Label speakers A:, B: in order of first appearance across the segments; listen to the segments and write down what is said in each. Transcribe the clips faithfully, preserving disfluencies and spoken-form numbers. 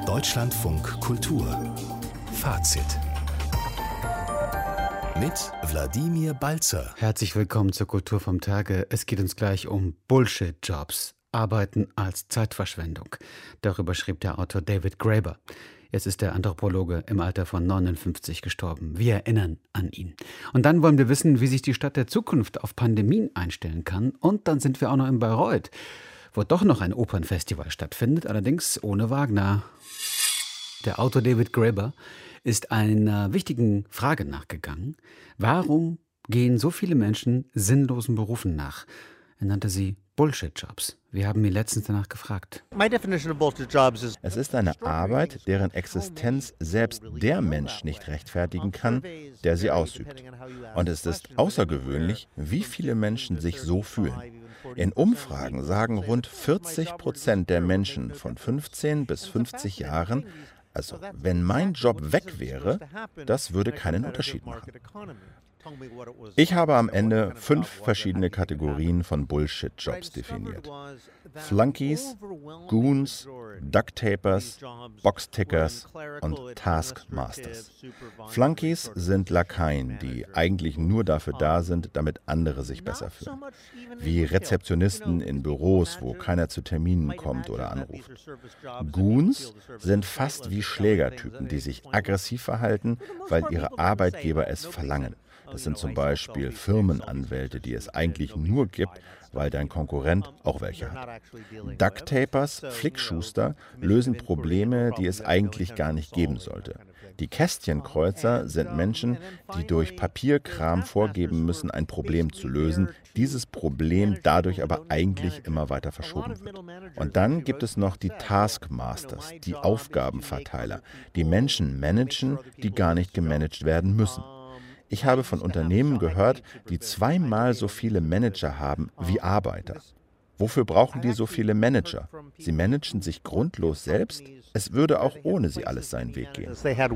A: Deutschlandfunk Kultur Fazit mit Wladimir Balzer.
B: Herzlich willkommen zur Kultur vom Tage. Es geht uns gleich um Bullshit-Jobs. Arbeiten als Zeitverschwendung. Darüber schrieb der Autor David Graeber. Jetzt ist der Anthropologe im Alter von neunundfünfzig gestorben. Wir erinnern an ihn. Und dann wollen wir wissen, wie sich die Stadt der Zukunft auf Pandemien einstellen kann. Und dann sind wir auch noch in Bayreuth, wo doch noch ein Opernfestival stattfindet, allerdings ohne Wagner. Der Autor David Graeber ist einer wichtigen Frage nachgegangen. Warum gehen so viele Menschen sinnlosen Berufen nach? Er nannte sie Bullshit-Jobs. Wir haben ihn letztens danach gefragt.
C: Es ist eine Arbeit, deren Existenz selbst der Mensch nicht rechtfertigen kann, der sie ausübt. Und es ist außergewöhnlich, wie viele Menschen sich so fühlen. In Umfragen sagen rund vierzig Prozent der Menschen von fünfzehn bis fünfzig Jahren, also wenn mein Job weg wäre, das würde keinen Unterschied machen. Ich habe am Ende fünf verschiedene Kategorien von Bullshit-Jobs definiert. Flunkies, Goons, Ducktapers, Boxtickers und Taskmasters. Flunkies sind Lakaien, die eigentlich nur dafür da sind, damit andere sich besser fühlen. Wie Rezeptionisten in Büros, wo keiner zu Terminen kommt oder anruft. Goons sind fast wie Schlägertypen, die sich aggressiv verhalten, weil ihre Arbeitgeber es verlangen. Das sind zum Beispiel Firmenanwälte, die es eigentlich nur gibt, weil dein Konkurrent auch welche hat. Ducktapers, Flickschuster, lösen Probleme, die es eigentlich gar nicht geben sollte. Die Kästchenkreuzer sind Menschen, die durch Papierkram vorgeben müssen, ein Problem zu lösen, dieses Problem dadurch aber eigentlich immer weiter verschoben wird. Und dann gibt es noch die Taskmasters, die Aufgabenverteiler, die Menschen managen, die gar nicht gemanagt werden müssen. Ich habe von Unternehmen gehört, die zweimal so viele Manager haben wie Arbeiter. Wofür brauchen die so viele Manager? Sie managen sich grundlos selbst? Es würde auch ohne sie alles seinen Weg gehen.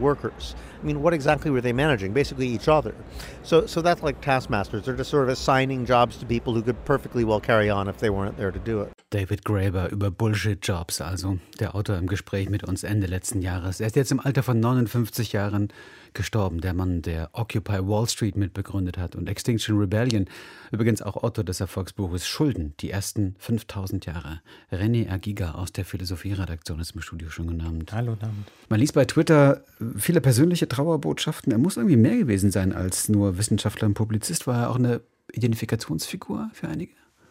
B: David Graeber über Bullshit-Jobs, also der Autor im Gespräch mit uns Ende letzten Jahres. Er ist jetzt im Alter von neunundfünfzig Jahren gestorben, der Mann, der Occupy Wall Street mitbegründet hat und Extinction Rebellion, übrigens auch Autor des Erfolgsbuches Schulden, die ersten fünftausend Jahre. René Agiga aus der Philosophie-Redaktion ist im Studio schon genannt.
D: Hallo, Abend.
B: Man liest bei Twitter viele persönliche Trauerbotschaften. Er muss irgendwie mehr gewesen sein als nur Wissenschaftler und Publizist. War er auch eine Identifikationsfigur für einige?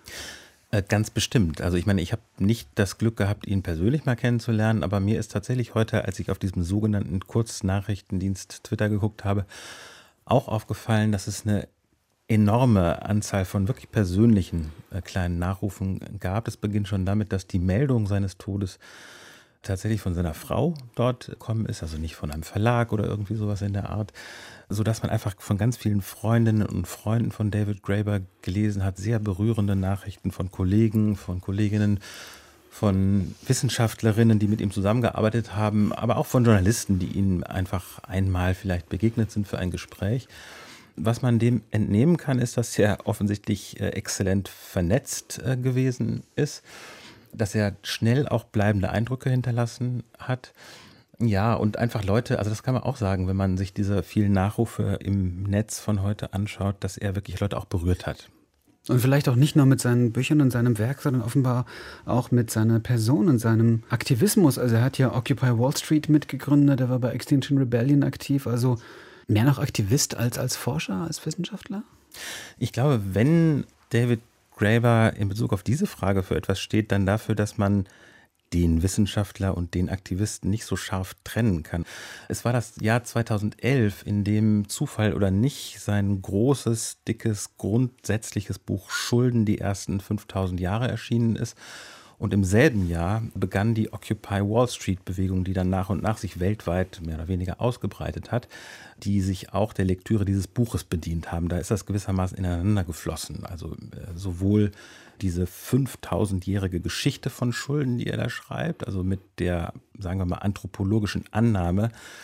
D: Ganz bestimmt. Also ich meine, ich habe nicht das Glück gehabt, ihn persönlich mal kennenzulernen, aber mir ist tatsächlich heute, als ich auf diesem sogenannten Kurznachrichtendienst Twitter geguckt habe, auch aufgefallen, dass es eine enorme Anzahl von wirklich persönlichen äh, kleinen Nachrufen gab. Es beginnt schon damit, dass die Meldung seines Todes tatsächlich von seiner Frau dort gekommen ist, also nicht von einem Verlag oder irgendwie sowas in der Art, sodass man einfach von ganz vielen Freundinnen und Freunden von David Graeber gelesen hat, sehr berührende Nachrichten von Kollegen, von Kolleginnen, von Wissenschaftlerinnen, die mit ihm zusammengearbeitet haben, aber auch von Journalisten, die ihm einfach einmal vielleicht begegnet sind für ein Gespräch. Was man dem entnehmen kann, ist, dass er offensichtlich äh, exzellent vernetzt äh, gewesen ist, dass er schnell auch bleibende Eindrücke hinterlassen hat. Ja, und einfach Leute, also das kann man auch sagen, wenn man sich diese vielen Nachrufe im Netz von heute anschaut, dass er wirklich Leute auch berührt hat.
B: Und vielleicht auch nicht nur mit seinen Büchern und seinem Werk, sondern offenbar auch mit seiner Person und seinem Aktivismus. Also er hat ja Occupy Wall Street mitgegründet, er war bei Extinction Rebellion aktiv, also mehr noch Aktivist als als Forscher, als Wissenschaftler?
D: Ich glaube, wenn David Graeber in Bezug auf diese Frage für etwas steht, dann dafür, dass man den Wissenschaftler und den Aktivisten nicht so scharf trennen kann. Es war das Jahr zweitausendelf, in dem Zufall oder nicht sein großes, dickes, grundsätzliches Buch Schulden, die ersten fünftausend Jahre erschienen ist. Und im selben Jahr begann die Occupy Wall Street-Bewegung, die dann nach und nach sich weltweit mehr oder weniger ausgebreitet hat, die sich auch der Lektüre dieses Buches bedient haben. Da ist das gewissermaßen ineinander geflossen. Also äh, sowohl diese fünftausendjährige Geschichte von Schulden, die er da schreibt, also mit der, sagen wir mal, anthropologischen Annahme,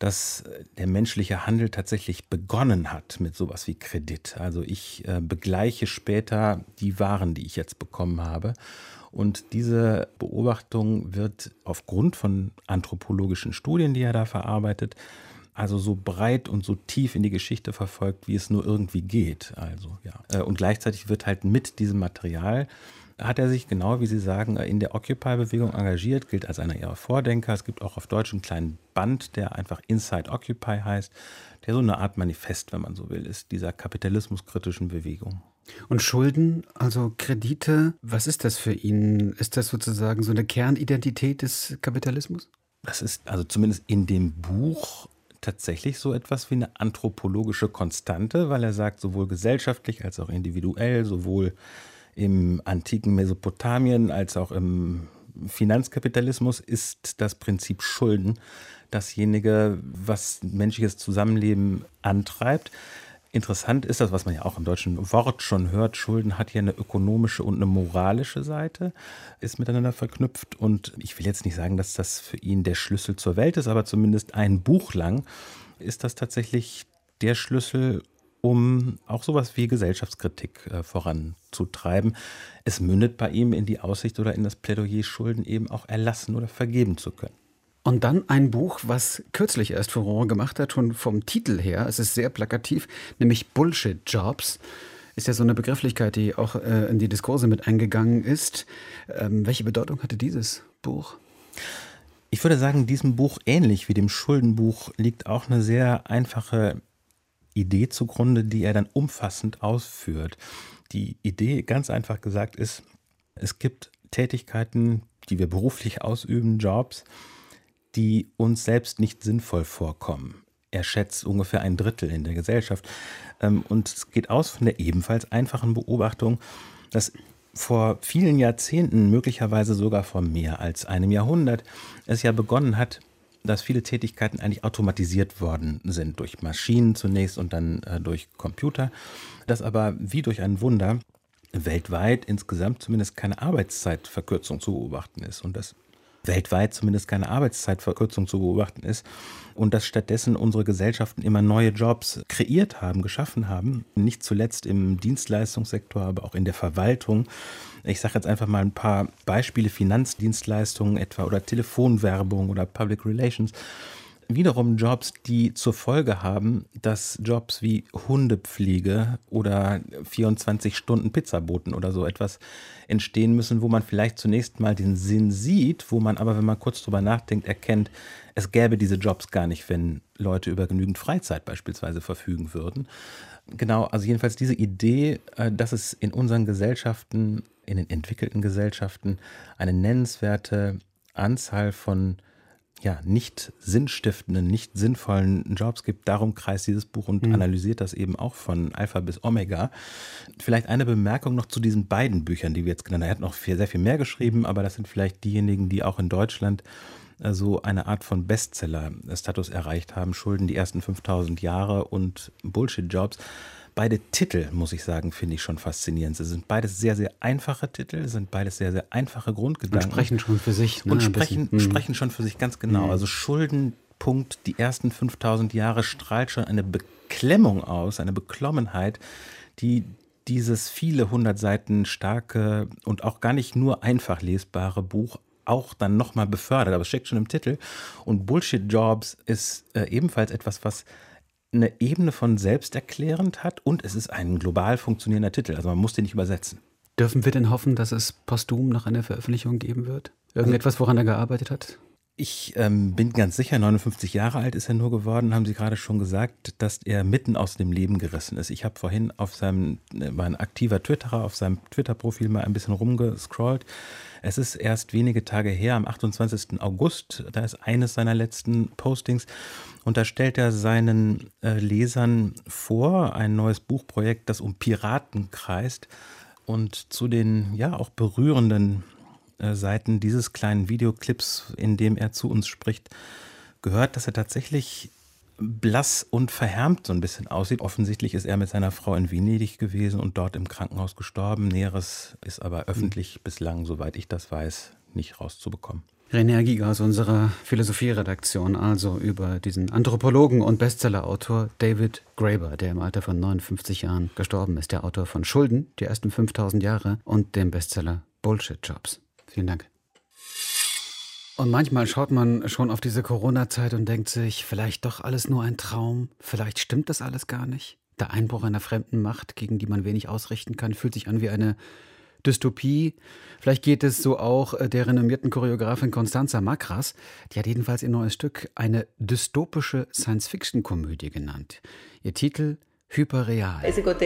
D: dass der menschliche Handel tatsächlich begonnen hat mit sowas wie Kredit. Also ich äh, begleiche später die Waren, die ich jetzt bekommen habe. Und diese Beobachtung wird aufgrund von anthropologischen Studien, die er da verarbeitet, also so breit und so tief in die Geschichte verfolgt, wie es nur irgendwie geht. Also, ja. Und gleichzeitig wird halt mit diesem Material, hat er sich, genau wie Sie sagen, in der Occupy-Bewegung engagiert, gilt als einer ihrer Vordenker. Es gibt auch auf Deutsch einen kleinen Band, der einfach Inside Occupy heißt, der so eine Art Manifest, wenn man so will, ist, dieser kapitalismuskritischen Bewegung.
B: Und Schulden, also Kredite, was ist das für ihn? Ist das sozusagen so eine Kernidentität des Kapitalismus?
D: Das ist also zumindest in dem Buch tatsächlich so etwas wie eine anthropologische Konstante, weil er sagt, sowohl gesellschaftlich als auch individuell, sowohl im antiken Mesopotamien als auch im Finanzkapitalismus ist das Prinzip Schulden dasjenige, was menschliches Zusammenleben antreibt. Interessant ist das, was man ja auch im deutschen Wort schon hört, Schulden hat ja eine ökonomische und eine moralische Seite, ist miteinander verknüpft. Und ich will jetzt nicht sagen, dass das für ihn der Schlüssel zur Welt ist, aber zumindest ein Buch lang ist das tatsächlich der Schlüssel, um auch sowas wie Gesellschaftskritik äh, voranzutreiben. Es mündet bei ihm in die Aussicht oder in das Plädoyer, Schulden eben auch erlassen oder vergeben zu können.
B: Und dann ein Buch, was kürzlich erst Furore gemacht hat, schon vom Titel her, es ist sehr plakativ, nämlich Bullshit-Jobs. Ist ja so eine Begrifflichkeit, die auch äh, in die Diskurse mit eingegangen ist. Ähm, welche Bedeutung hatte dieses Buch?
D: Ich würde sagen, diesem Buch, ähnlich wie dem Schuldenbuch, liegt auch eine sehr einfache Idee zugrunde, die er dann umfassend ausführt. Die Idee, ganz einfach gesagt, ist, es gibt Tätigkeiten, die wir beruflich ausüben, Jobs, die uns selbst nicht sinnvoll vorkommen. Er schätzt ungefähr ein Drittel in der Gesellschaft. Und es geht aus von der ebenfalls einfachen Beobachtung, dass vor vielen Jahrzehnten, möglicherweise sogar vor mehr als einem Jahrhundert, es ja begonnen hat, dass viele Tätigkeiten eigentlich automatisiert worden sind, durch Maschinen zunächst und dann äh, durch Computer, dass aber wie durch ein Wunder weltweit insgesamt zumindest keine Arbeitszeitverkürzung zu beobachten ist und dass weltweit zumindest keine Arbeitszeitverkürzung zu beobachten ist und dass stattdessen unsere Gesellschaften immer neue Jobs kreiert haben, geschaffen haben, nicht zuletzt im Dienstleistungssektor, aber auch in der Verwaltung. Ich sage jetzt einfach mal ein paar Beispiele, Finanzdienstleistungen etwa oder Telefonwerbung oder Public Relations. Wiederum Jobs, die zur Folge haben, dass Jobs wie Hundepflege oder vierundzwanzig Stunden Pizzaboten oder so etwas entstehen müssen, wo man vielleicht zunächst mal den Sinn sieht, wo man aber, wenn man kurz drüber nachdenkt, erkennt, es gäbe diese Jobs gar nicht, wenn Leute über genügend Freizeit beispielsweise verfügen würden. Genau, also jedenfalls diese Idee, dass es in unseren Gesellschaften, in den entwickelten Gesellschaften, eine nennenswerte Anzahl von ja, nicht sinnstiftenden, nicht sinnvollen Jobs gibt. Darum kreist dieses Buch und mhm. analysiert das eben auch von Alpha bis Omega. Vielleicht eine Bemerkung noch zu diesen beiden Büchern, die wir jetzt genannt haben. Er hat noch viel, sehr viel mehr geschrieben, aber das sind vielleicht diejenigen, die auch in Deutschland so eine Art von Bestseller-Status erreicht haben. Schulden die ersten fünftausend Jahre und Bullshit-Jobs. Beide Titel, muss ich sagen, finde ich schon faszinierend. Sie sind beides sehr, sehr einfache Titel, sind beides sehr, sehr einfache Grundgedanken.
B: Und sprechen schon für sich. Ne?
D: Und sprechen,
B: bisschen,
D: sprechen schon für sich, ganz genau. Also Schulden, Punkt, die ersten fünftausend Jahre strahlt schon eine Beklemmung aus, eine Beklommenheit, die dieses viele hundert Seiten starke und auch gar nicht nur einfach lesbare Buch auch dann nochmal befördert. Aber es steckt schon im Titel. Und Bullshit-Jobs ist äh, ebenfalls etwas, was eine Ebene von selbsterklärend hat und es ist ein global funktionierender Titel. Also man muss den nicht übersetzen.
B: Dürfen wir denn hoffen, dass es posthum noch eine Veröffentlichung geben wird? Irgendetwas, woran er gearbeitet hat?
D: Ich ähm, bin ganz sicher, neunundfünfzig Jahre alt ist er nur geworden, haben Sie gerade schon gesagt, dass er mitten aus dem Leben gerissen ist. Ich habe vorhin auf seinem, war ein aktiver Twitterer, auf seinem Twitter-Profil mal ein bisschen rumgescrollt. Es ist erst wenige Tage her, am achtundzwanzigsten August, da ist eines seiner letzten Postings und da stellt er seinen äh, Lesern vor, ein neues Buchprojekt, das um Piraten kreist und zu den ja auch berührenden äh, Seiten dieses kleinen Videoclips, in dem er zu uns spricht, gehört, dass er tatsächlich blass und verhärmt so ein bisschen aussieht. Offensichtlich ist er mit seiner Frau in Venedig gewesen und dort im Krankenhaus gestorben. Näheres ist aber öffentlich mhm. bislang, soweit ich das weiß, nicht rauszubekommen.
B: René Giger aus unserer Philosophie-Redaktion, also über diesen Anthropologen und Bestsellerautor David Graeber, der im Alter von neunundfünfzig Jahren gestorben ist, der Autor von Schulden, die ersten fünftausend Jahre und dem Bestseller Bullshit Jobs. Vielen Dank. Und manchmal schaut man schon auf diese Corona-Zeit und denkt sich, vielleicht doch alles nur ein Traum, vielleicht stimmt das alles gar nicht. Der Einbruch einer fremden Macht, gegen die man wenig ausrichten kann, fühlt sich an wie eine Dystopie. Vielleicht geht es so auch der renommierten Choreografin Constanza Makras. Die hat jedenfalls ihr neues Stück eine dystopische Science-Fiction-Komödie genannt. Ihr Titel Hyperreal.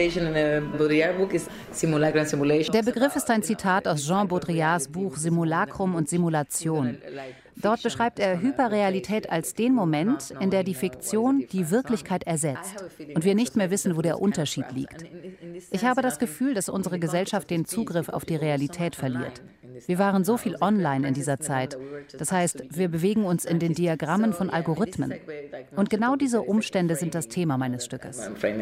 E: Der Begriff ist ein Zitat aus Jean Baudrillards Buch Simulacrum und Simulation. Dort beschreibt er Hyperrealität als den Moment, in der die Fiktion die Wirklichkeit ersetzt und wir nicht mehr wissen, wo der Unterschied liegt. Ich habe das Gefühl, dass unsere Gesellschaft den Zugriff auf die Realität verliert. Wir waren so viel online in dieser Zeit. Das heißt, wir bewegen uns in den Diagrammen von Algorithmen. Und genau diese Umstände sind das Thema meines Stückes.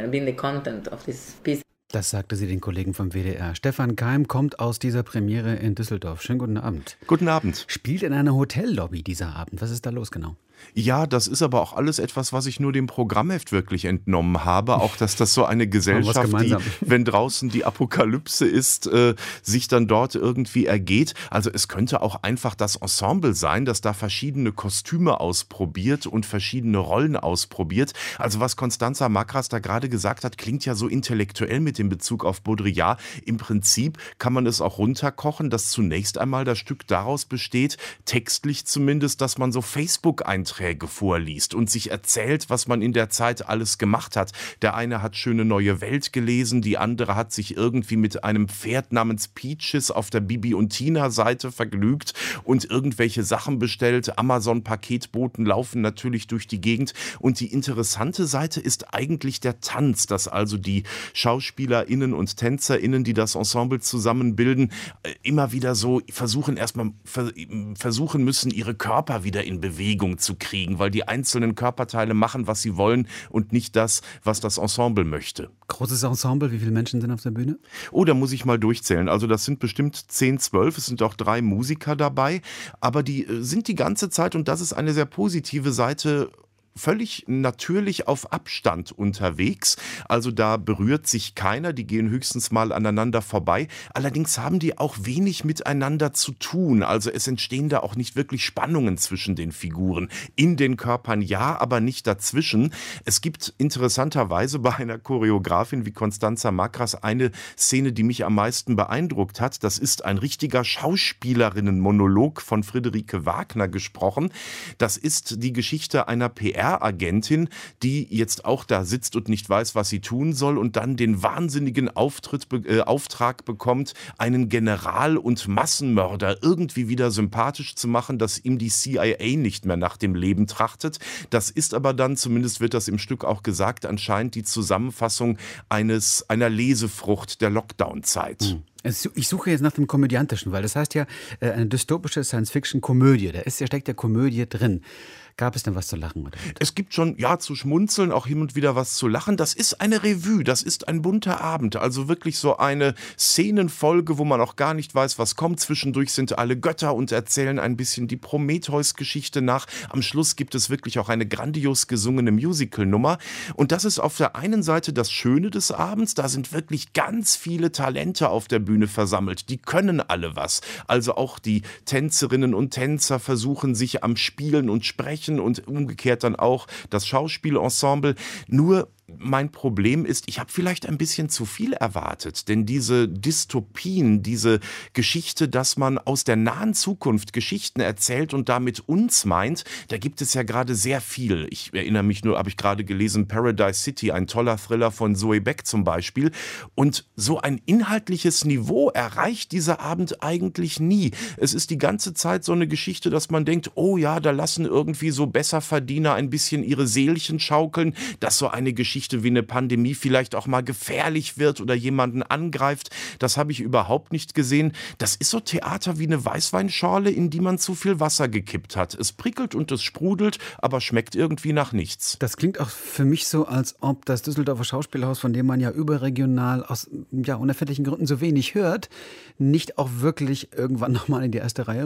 B: Das sagte sie den Kollegen vom W D R. Stefan Keim kommt aus dieser Premiere in Düsseldorf. Schönen guten Abend.
F: Guten Abend.
B: Spielt in einer Hotellobby dieser Abend. Was ist da los genau?
F: Ja, das ist aber auch alles etwas, was ich nur dem Programmheft wirklich entnommen habe. Auch, dass das so eine Gesellschaft, die, wenn draußen die Apokalypse ist, äh, sich dann dort irgendwie ergeht. Also es könnte auch einfach das Ensemble sein, das da verschiedene Kostüme ausprobiert und verschiedene Rollen ausprobiert. Also was Constanza Makras da gerade gesagt hat, klingt ja so intellektuell mit dem Bezug auf Baudrillard. Im Prinzip kann man es auch runterkochen, dass zunächst einmal das Stück daraus besteht, textlich zumindest, dass man so Facebook-Einträge vorliest und sich erzählt, was man in der Zeit alles gemacht hat. Der eine hat Schöne neue Welt gelesen, die andere hat sich irgendwie mit einem Pferd namens Peaches auf der Bibi und Tina Seite vergnügt und irgendwelche Sachen bestellt. Amazon-Paketboten laufen natürlich durch die Gegend und die interessante Seite ist eigentlich der Tanz, dass also die SchauspielerInnen und TänzerInnen, die das Ensemble zusammenbilden, immer wieder so versuchen, erstmal versuchen müssen, ihre Körper wieder in Bewegung zu kriegen, weil die einzelnen Körperteile machen, was sie wollen und nicht das, was das Ensemble möchte.
B: Großes Ensemble, wie viele Menschen sind auf der Bühne?
F: Oh, da muss ich mal durchzählen. Also das sind bestimmt zehn, zwölf, es sind auch drei Musiker dabei, aber die sind die ganze Zeit, und das ist eine sehr positive Seite, völlig natürlich auf Abstand unterwegs. Also da berührt sich keiner, die gehen höchstens mal aneinander vorbei. Allerdings haben die auch wenig miteinander zu tun. Also es entstehen da auch nicht wirklich Spannungen zwischen den Figuren. In den Körpern ja, aber nicht dazwischen. Es gibt interessanterweise bei einer Choreografin wie Constanza Makras eine Szene, die mich am meisten beeindruckt hat. Das ist ein richtiger Schauspielerinnenmonolog von Friederike Wagner gesprochen. Das ist die Geschichte einer P R Agentin, die jetzt auch da sitzt und nicht weiß, was sie tun soll und dann den wahnsinnigen Auftritt, äh, Auftrag bekommt, einen General und Massenmörder irgendwie wieder sympathisch zu machen, dass ihm die C I A nicht mehr nach dem Leben trachtet. Das ist aber dann, zumindest wird das im Stück auch gesagt, anscheinend die Zusammenfassung eines, einer Lesefrucht der Lockdown-Zeit.
B: Mhm. Ich suche jetzt nach dem Komödiantischen, weil das heißt ja eine dystopische Science-Fiction-Komödie. Da ist, da steckt ja Komödie drin. Gab es denn was zu lachen? Oder?
F: Es gibt schon, ja, zu schmunzeln, auch hin und wieder was zu lachen. Das ist eine Revue, das ist ein bunter Abend. Also wirklich so eine Szenenfolge, wo man auch gar nicht weiß, was kommt. Zwischendurch sind alle Götter und erzählen ein bisschen die Prometheus-Geschichte nach. Am Schluss gibt es wirklich auch eine grandios gesungene Musical-Nummer. Und das ist auf der einen Seite das Schöne des Abends. Da sind wirklich ganz viele Talente auf der Bühne versammelt. Die können alle was. Also auch die Tänzerinnen und Tänzer versuchen sich am Spielen und Sprechen und umgekehrt dann auch das Schauspielensemble. Nur mein Problem ist, ich habe vielleicht ein bisschen zu viel erwartet, denn diese Dystopien, diese Geschichte, dass man aus der nahen Zukunft Geschichten erzählt und damit uns meint, da gibt es ja gerade sehr viel. Ich erinnere mich nur, habe ich gerade gelesen, Paradise City, ein toller Thriller von Zoe Beck zum Beispiel. Und so ein inhaltliches Niveau erreicht dieser Abend eigentlich nie. Es ist die ganze Zeit so eine Geschichte, dass man denkt, oh ja, da lassen irgendwie so Besserverdiener ein bisschen ihre Seelchen schaukeln, dass so eine Geschichte wie eine Pandemie vielleicht auch mal gefährlich wird oder jemanden angreift. Das habe ich überhaupt nicht gesehen. Das ist so Theater wie eine Weißweinschorle, in die man zu viel Wasser gekippt hat. Es prickelt und es sprudelt, aber schmeckt irgendwie nach nichts.
B: Das klingt auch für mich so, als ob das Düsseldorfer Schauspielhaus, von dem man ja überregional aus ja, unerfindlichen Gründen so wenig hört, nicht auch wirklich irgendwann nochmal in die erste Reihe rückt?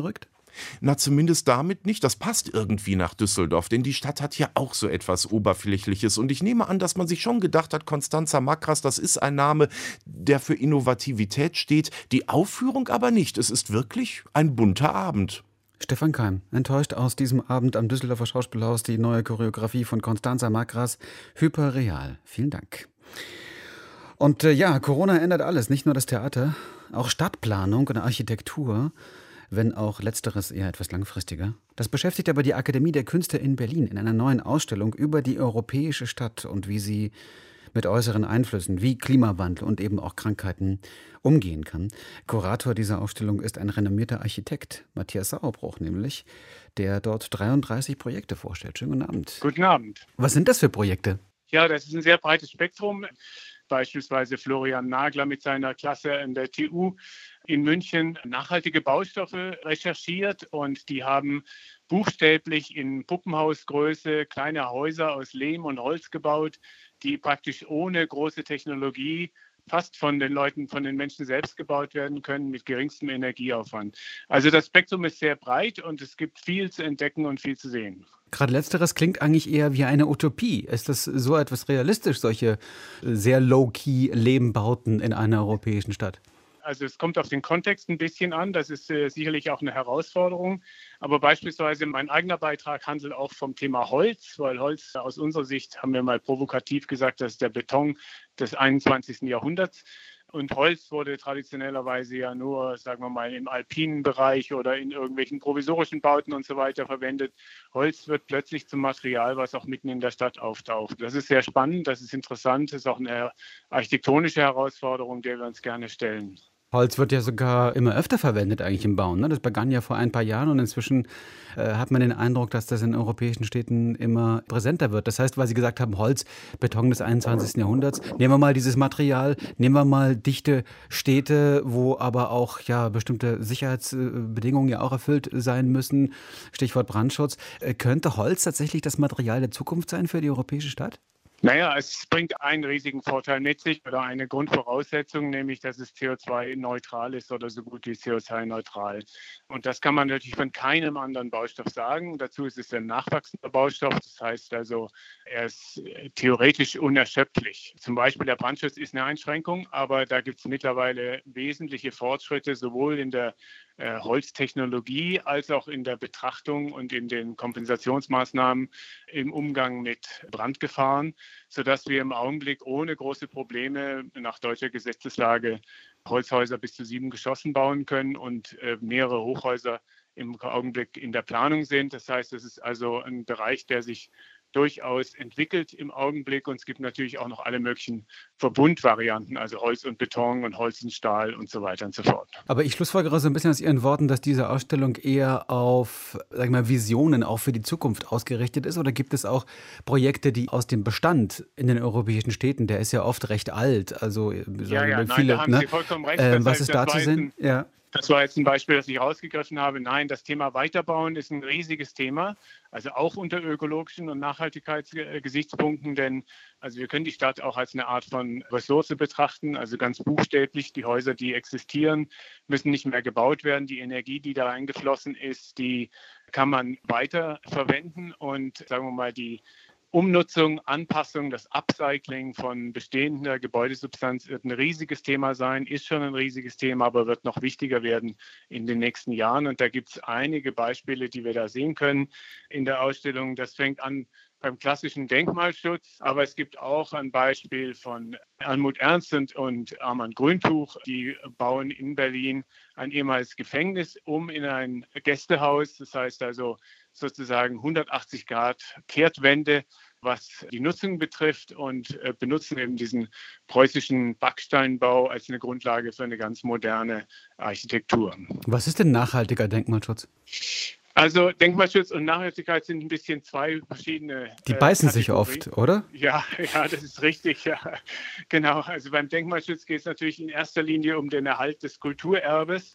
F: Na, zumindest damit nicht. Das passt irgendwie nach Düsseldorf, denn die Stadt hat ja auch so etwas Oberflächliches. Und ich nehme an, dass man sich schon gedacht hat, Constanza Makras, das ist ein Name, der für Innovativität steht, die Aufführung aber nicht. Es ist wirklich ein bunter Abend.
B: Stefan Keim, enttäuscht aus diesem Abend am Düsseldorfer Schauspielhaus die neue Choreografie von Constanza Makras, Hyperreal. Vielen Dank. Und äh, ja, Corona ändert alles, nicht nur das Theater, auch Stadtplanung und Architektur, wenn auch letzteres eher etwas langfristiger. Das beschäftigt aber die Akademie der Künste in Berlin in einer neuen Ausstellung über die europäische Stadt und wie sie mit äußeren Einflüssen wie Klimawandel und eben auch Krankheiten umgehen kann. Kurator dieser Ausstellung ist ein renommierter Architekt, Matthias Sauerbruch nämlich, der dort dreiunddreißig Projekte vorstellt. Schönen guten Abend.
G: Guten Abend.
B: Was sind das für Projekte?
G: Ja, das ist ein sehr breites Spektrum. Beispielsweise Florian Nagler mit seiner Klasse an der T U in München nachhaltige Baustoffe recherchiert und die haben buchstäblich in Puppenhausgröße kleine Häuser aus Lehm und Holz gebaut, die praktisch ohne große Technologie fast von den Leuten, von den Menschen selbst gebaut werden können, mit geringstem Energieaufwand. Also das Spektrum ist sehr breit und es gibt viel zu entdecken und viel zu sehen.
B: Gerade letzteres klingt eigentlich eher wie eine Utopie. Ist das so etwas realistisch, solche sehr low-key Lehmbauten in einer europäischen Stadt?
G: Also es kommt auf den Kontext ein bisschen an, das ist äh, sicherlich auch eine Herausforderung. Aber beispielsweise mein eigener Beitrag handelt auch vom Thema Holz, weil Holz aus unserer Sicht, haben wir mal provokativ gesagt, das ist der Beton des einundzwanzigsten Jahrhunderts. Und Holz wurde traditionellerweise ja nur, sagen wir mal, im alpinen Bereich oder in irgendwelchen provisorischen Bauten und so weiter verwendet. Holz wird plötzlich zum Material, was auch mitten in der Stadt auftaucht. Das ist sehr spannend, das ist interessant, das ist auch eine architektonische Herausforderung, der wir uns gerne stellen.
B: Holz wird ja sogar immer öfter verwendet eigentlich im Bauen. Ne? Das begann ja vor ein paar Jahren und inzwischen äh, hat man den Eindruck, dass das in europäischen Städten immer präsenter wird. Das heißt, weil Sie gesagt haben, Holz, Beton des einundzwanzigsten Jahrhunderts. Nehmen wir mal dieses Material, nehmen wir mal dichte Städte, wo aber auch ja bestimmte Sicherheitsbedingungen ja auch erfüllt sein müssen. Stichwort Brandschutz. Äh, könnte Holz tatsächlich das Material der Zukunft sein für die europäische Stadt?
G: Naja, es bringt einen riesigen Vorteil mit sich oder eine Grundvoraussetzung, nämlich dass es C O zwei neutral ist oder so gut wie C O zwei neutral. Und das kann man natürlich von keinem anderen Baustoff sagen. Dazu ist es ein nachwachsender Baustoff, das heißt also, er ist theoretisch unerschöpflich. Zum Beispiel der Brandschutz ist eine Einschränkung, aber da gibt es mittlerweile wesentliche Fortschritte, sowohl in der äh, Holztechnologie als auch in der Betrachtung und in den Kompensationsmaßnahmen im Umgang mit Brandgefahren, sodass wir im Augenblick ohne große Probleme nach deutscher Gesetzeslage Holzhäuser bis zu sieben Geschossen bauen können und äh, mehrere Hochhäuser im Augenblick in der Planung sind. Das heißt, es ist also ein Bereich, der sich durchaus entwickelt im Augenblick und es gibt natürlich auch noch alle möglichen Verbundvarianten, also Holz und Beton und Holz und Stahl und so weiter und so fort.
B: Aber ich schlussfolgere so ein bisschen aus Ihren Worten, dass diese Ausstellung eher auf, sag ich mal, Visionen auch für die Zukunft ausgerichtet ist, oder gibt es auch Projekte, die aus dem Bestand in den europäischen Städten, der ist ja oft recht alt, also
G: ja, ja, nein,
B: viele,
G: da haben
B: ne?
G: Sie vollkommen recht.
B: Äh,
G: Das
B: was
G: heißt,
B: ist da zu sehen? Ja.
G: Das war jetzt ein Beispiel, das ich rausgegriffen habe. Nein, das Thema Weiterbauen ist ein riesiges Thema, also auch unter ökologischen und Nachhaltigkeitsgesichtspunkten, denn also wir können die Stadt auch als eine Art von Ressource betrachten, also ganz buchstäblich, die Häuser, die existieren, müssen nicht mehr gebaut werden. Die Energie, die da reingeflossen ist, die kann man weiter verwenden und sagen wir mal, die Umnutzung, Anpassung, das Upcycling von bestehender Gebäudesubstanz wird ein riesiges Thema sein, ist schon ein riesiges Thema, aber wird noch wichtiger werden in den nächsten Jahren. Und da gibt es einige Beispiele, die wir da sehen können in der Ausstellung. Das fängt an beim klassischen Denkmalschutz, aber es gibt auch ein Beispiel von Almut Ernst und, und Armand Grüntuch, die bauen in Berlin ein ehemaliges Gefängnis um in ein Gästehaus. Das heißt also sozusagen hundertachtzig Grad Kehrtwende, was die Nutzung betrifft, und äh, benutzen eben diesen preußischen Backsteinbau als eine Grundlage für eine ganz moderne Architektur.
B: Was ist denn nachhaltiger Denkmalschutz?
G: Also Denkmalschutz und Nachhaltigkeit sind ein bisschen zwei verschiedene.
B: Die beißen äh, sich oft, oder?
G: Ja, ja, das ist richtig. Ja. Genau. Also beim Denkmalschutz geht es natürlich in erster Linie um den Erhalt des Kulturerbes.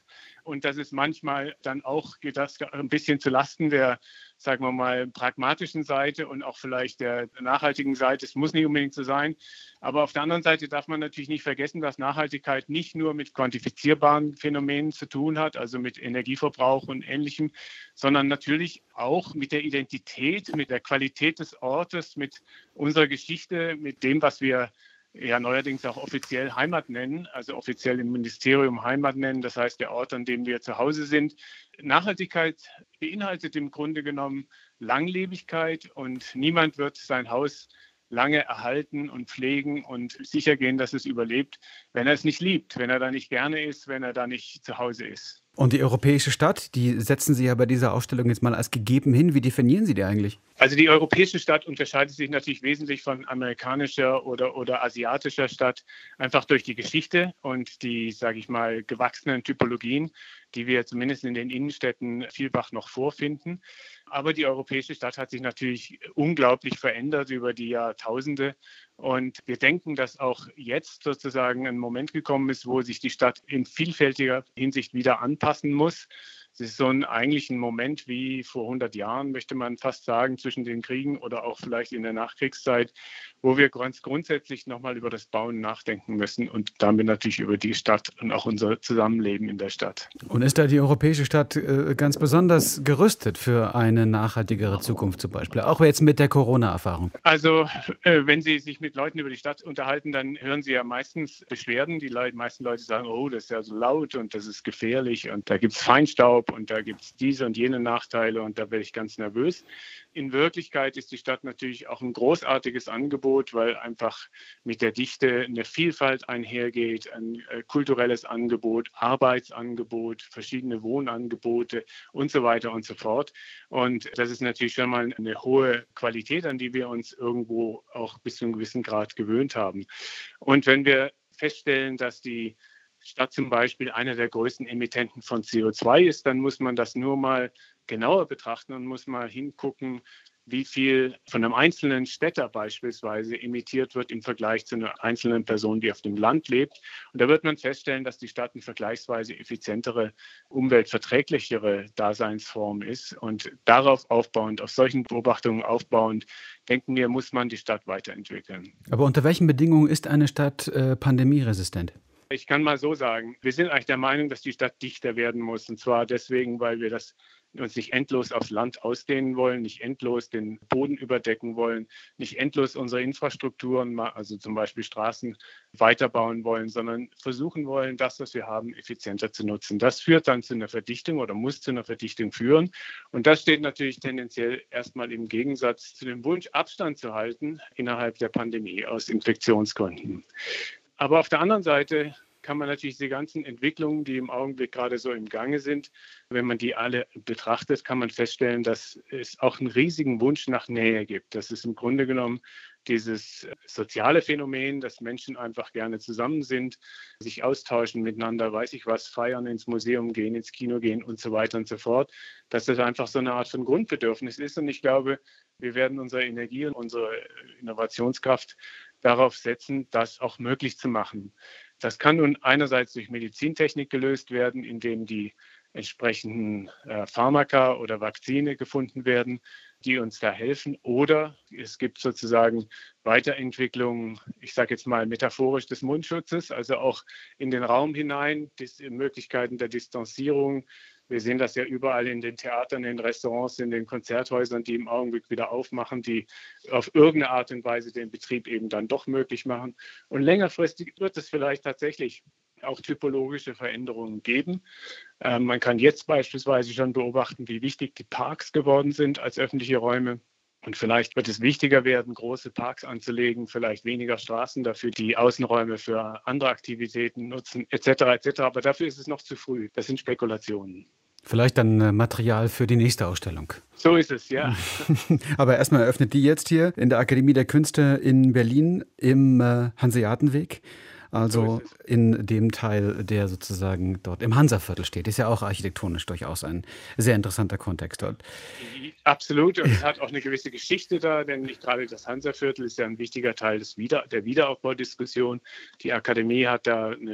G: und dass es manchmal dann auch geht das ein bisschen zu Lasten der, sagen wir mal, pragmatischen Seite und auch vielleicht der nachhaltigen Seite. Es muss nicht unbedingt so sein. Aber auf der anderen Seite darf man natürlich nicht vergessen, dass Nachhaltigkeit nicht nur mit quantifizierbaren Phänomenen zu tun hat, also mit Energieverbrauch und Ähnlichem, sondern natürlich auch mit der Identität, mit der Qualität des Ortes, mit unserer Geschichte, mit dem, was wir ja neuerdings auch offiziell Heimat nennen, also offiziell im Ministerium Heimat nennen, das heißt der Ort, an dem wir zu Hause sind. Nachhaltigkeit beinhaltet im Grunde genommen Langlebigkeit und niemand wird sein Haus lange erhalten und pflegen und sicher gehen, dass es überlebt, wenn er es nicht liebt, wenn er da nicht gerne ist, wenn er da nicht zu Hause ist.
B: Und die europäische Stadt, die setzen Sie ja bei dieser Ausstellung jetzt mal als gegeben hin. Wie definieren Sie die eigentlich?
G: Also die europäische Stadt unterscheidet sich natürlich wesentlich von amerikanischer oder, oder asiatischer Stadt, einfach durch die Geschichte und die, sage ich mal, gewachsenen Typologien, die wir zumindest in den Innenstädten vielfach noch vorfinden. Aber die europäische Stadt hat sich natürlich unglaublich verändert über die Jahrtausende. Und wir denken, dass auch jetzt sozusagen ein Moment gekommen ist, wo sich die Stadt in vielfältiger Hinsicht wieder anpassen muss. Es ist so ein eigentlich ein Moment wie vor hundert Jahren, möchte man fast sagen, zwischen den Kriegen oder auch vielleicht in der Nachkriegszeit, wo wir ganz grundsätzlich nochmal über das Bauen nachdenken müssen und damit natürlich über die Stadt und auch unser Zusammenleben in der Stadt.
B: Und ist da die europäische Stadt äh, ganz besonders gerüstet für eine nachhaltigere Zukunft zum Beispiel, auch jetzt mit der Corona-Erfahrung?
G: Also äh, wenn Sie sich mit Leuten über die Stadt unterhalten, dann hören Sie ja meistens Beschwerden. Die Leute, meisten Leute sagen, oh, das ist ja so laut und das ist gefährlich und da gibt es Feinstaub und da gibt es diese und jene Nachteile und da werde ich ganz nervös. In Wirklichkeit ist die Stadt natürlich auch ein großartiges Angebot, weil einfach mit der Dichte eine Vielfalt einhergeht, ein äh, kulturelles Angebot, Arbeitsangebot, verschiedene Wohnangebote und so weiter und so fort. Und das ist natürlich schon mal eine hohe Qualität, an die wir uns irgendwo auch bis zu einem gewissen Grad gewöhnt haben. Und wenn wir feststellen, dass die Stadt zum Beispiel einer der größten Emittenten von C O zwei ist, dann muss man das nur mal genauer betrachten und muss mal hingucken, wie viel von einem einzelnen Städter beispielsweise emittiert wird im Vergleich zu einer einzelnen Person, die auf dem Land lebt. Und da wird man feststellen, dass die Stadt eine vergleichsweise effizientere, umweltverträglichere Daseinsform ist. Und darauf aufbauend, auf solchen Beobachtungen aufbauend, denken wir, muss man die Stadt weiterentwickeln.
B: Aber unter welchen Bedingungen ist eine Stadt äh, pandemieresistent?
G: Ich kann mal so sagen, wir sind eigentlich der Meinung, dass die Stadt dichter werden muss. Und zwar deswegen, weil wir das uns nicht endlos aufs Land ausdehnen wollen, nicht endlos den Boden überdecken wollen, nicht endlos unsere Infrastrukturen, also zum Beispiel Straßen, weiterbauen wollen, sondern versuchen wollen, das, was wir haben, effizienter zu nutzen. Das führt dann zu einer Verdichtung oder muss zu einer Verdichtung führen. Und das steht natürlich tendenziell erstmal im Gegensatz zu dem Wunsch, Abstand zu halten innerhalb der Pandemie aus Infektionsgründen. Aber auf der anderen Seite kann man natürlich die ganzen Entwicklungen, die im Augenblick gerade so im Gange sind, wenn man die alle betrachtet, kann man feststellen, dass es auch einen riesigen Wunsch nach Nähe gibt. Das ist im Grunde genommen dieses soziale Phänomen, dass Menschen einfach gerne zusammen sind, sich austauschen miteinander, weiß ich was, feiern, ins Museum gehen, ins Kino gehen und so weiter und so fort, dass das einfach so eine Art von Grundbedürfnis ist. Und ich glaube, wir werden unsere Energie und unsere Innovationskraft darauf setzen, das auch möglich zu machen. Das kann nun einerseits durch Medizintechnik gelöst werden, indem die entsprechenden äh, Pharmaka oder Vakzine gefunden werden, die uns da helfen. Oder es gibt sozusagen Weiterentwicklungen, ich sage jetzt mal metaphorisch des Mundschutzes, also auch in den Raum hinein, die Möglichkeiten der Distanzierung. Wir sehen das ja überall in den Theatern, in den Restaurants, in den Konzerthäusern, die im Augenblick wieder aufmachen, die auf irgendeine Art und Weise den Betrieb eben dann doch möglich machen. Und längerfristig wird es vielleicht tatsächlich auch typologische Veränderungen geben. Ähm, man kann jetzt beispielsweise schon beobachten, wie wichtig die Parks geworden sind als öffentliche Räume. Und vielleicht wird es wichtiger werden, große Parks anzulegen, vielleicht weniger Straßen, dafür die Außenräume für andere Aktivitäten nutzen, et cetera et cetera. Aber dafür ist es noch zu früh. Das sind Spekulationen.
B: Vielleicht dann äh, Material für die nächste Ausstellung.
G: So ist es, ja.
B: Aber erstmal eröffnet die jetzt hier in der Akademie der Künste in Berlin im äh, Hanseatenweg. Also so in dem Teil, der sozusagen dort im Hansaviertel steht. Ist ja auch architektonisch durchaus ein sehr interessanter Kontext dort.
G: Absolut. Und es hat auch eine gewisse Geschichte da, denn nicht gerade das Hansaviertel ist ja ein wichtiger Teil des Wieder- der Wiederaufbaudiskussion. Die Akademie hat da eine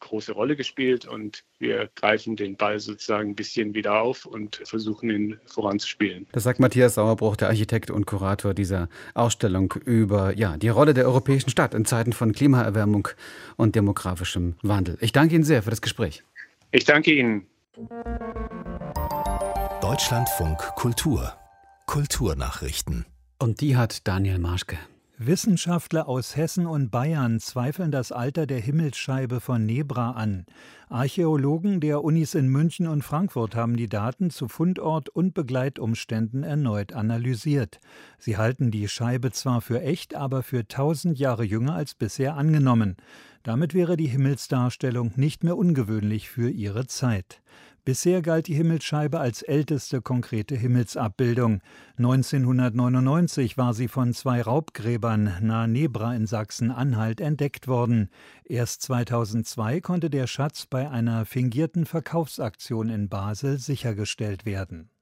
G: große Rolle gespielt und wir greifen den Ball sozusagen ein bisschen wieder auf und versuchen ihn voranzuspielen.
B: Das sagt Matthias Sauerbruch, der Architekt und Kurator dieser Ausstellung über ja, die Rolle der europäischen Stadt in Zeiten von Klimaerwärmung und demografischem Wandel. Ich danke Ihnen sehr für das Gespräch.
G: Ich danke Ihnen.
A: Deutschlandfunk Kultur. Kulturnachrichten.
B: Und die hat Daniel Marschke.
H: Wissenschaftler aus Hessen und Bayern zweifeln das Alter der Himmelsscheibe von Nebra an. Archäologen der Unis in München und Frankfurt haben die Daten zu Fundort und Begleitumständen erneut analysiert. Sie halten die Scheibe zwar für echt, aber für tausend Jahre jünger als bisher angenommen. Damit wäre die Himmelsdarstellung nicht mehr ungewöhnlich für ihre Zeit. Bisher galt die Himmelsscheibe als älteste konkrete Himmelsabbildung. neunzehnhundertneunundneunzig war sie von zwei Raubgräbern nahe Nebra in Sachsen-Anhalt entdeckt worden. Erst zweitausendzwei konnte der Schatz bei einer fingierten Verkaufsaktion in Basel sichergestellt werden.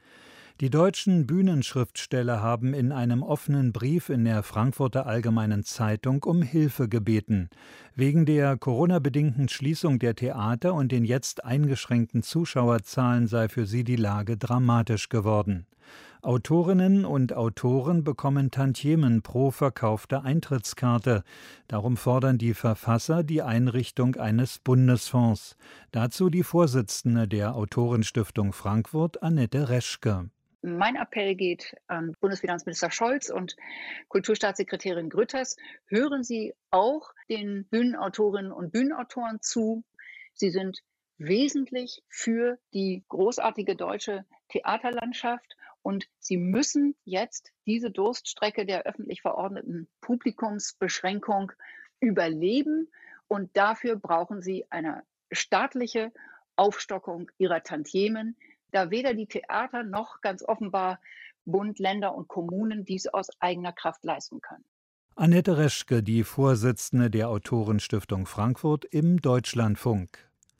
H: Die deutschen Bühnenschriftsteller haben in einem offenen Brief in der Frankfurter Allgemeinen Zeitung um Hilfe gebeten. Wegen der Corona-bedingten Schließung der Theater und den jetzt eingeschränkten Zuschauerzahlen sei für sie die Lage dramatisch geworden. Autorinnen und Autoren bekommen Tantiemen pro verkaufte Eintrittskarte. Darum fordern die Verfasser die Einrichtung eines Bundesfonds. Dazu die Vorsitzende der Autorenstiftung Frankfurt, Annette Reschke.
I: Mein Appell geht an Bundesfinanzminister Scholz und Kulturstaatssekretärin Grütters. Hören Sie auch den Bühnenautorinnen und Bühnenautoren zu. Sie sind wesentlich für die großartige deutsche Theaterlandschaft und sie müssen jetzt diese Durststrecke der öffentlich verordneten Publikumsbeschränkung überleben und dafür brauchen sie eine staatliche Aufstockung ihrer Tantiemen, da weder die Theater noch ganz offenbar Bund, Länder und Kommunen dies aus eigener Kraft leisten können.
H: Annette Reschke, die Vorsitzende der Autorenstiftung Frankfurt im Deutschlandfunk.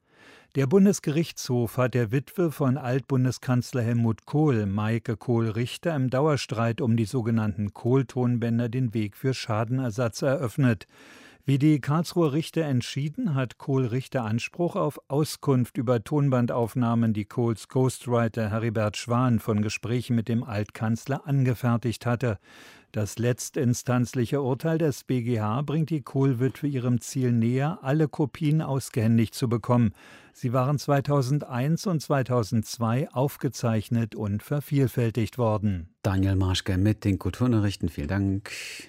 H: Der Bundesgerichtshof hat der Witwe von Altbundeskanzler Helmut Kohl, Maike Kohl-Richter, im Dauerstreit um die sogenannten Kohl-Tonbänder den Weg für Schadenersatz eröffnet. Wie die Karlsruher Richter entschieden, hat Kohl-Richter Anspruch auf Auskunft über Tonbandaufnahmen, die Kohls Ghostwriter Heribert Schwan von Gesprächen mit dem Altkanzler angefertigt hatte. Das letztinstanzliche Urteil des B G H bringt die Kohl-Witwe ihrem Ziel näher, alle Kopien ausgehändigt zu bekommen. Sie waren zweitausendeins und zweitausendzwei aufgezeichnet und vervielfältigt worden.
B: Daniel Marschke mit den Kulturnachrichten. Vielen Dank.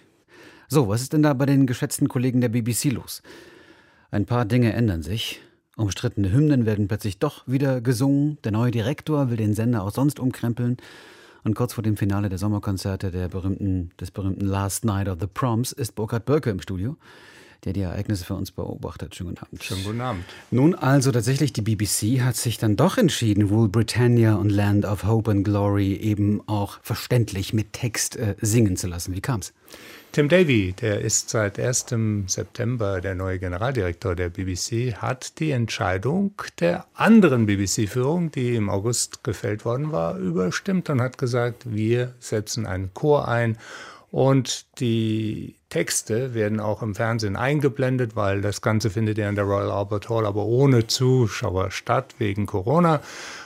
B: So, was ist denn da bei den geschätzten Kollegen der B B C los? Ein paar Dinge ändern sich. Umstrittene Hymnen werden plötzlich doch wieder gesungen. Der neue Direktor will den Sender auch sonst umkrempeln. Und kurz vor dem Finale der Sommerkonzerte der berühmten, des berühmten Last Night of the Proms ist Burkhard Bölke im Studio, der die Ereignisse für uns beobachtet. Schönen guten Abend.
J: Schönen guten Abend.
B: Nun also tatsächlich, die B B C hat sich dann doch entschieden, Rule Britannia und Land of Hope and Glory eben auch verständlich mit Text äh, singen zu lassen. Wie kam's?
J: Tim Davie, der ist seit ersten September der neue Generaldirektor der B B C, hat die Entscheidung der anderen B B C-Führung, die im August gefällt worden war, überstimmt und hat gesagt, wir setzen einen Chor ein und die Texte werden auch im Fernsehen eingeblendet, weil das Ganze findet ja in der Royal Albert Hall, aber ohne Zuschauer statt wegen Corona.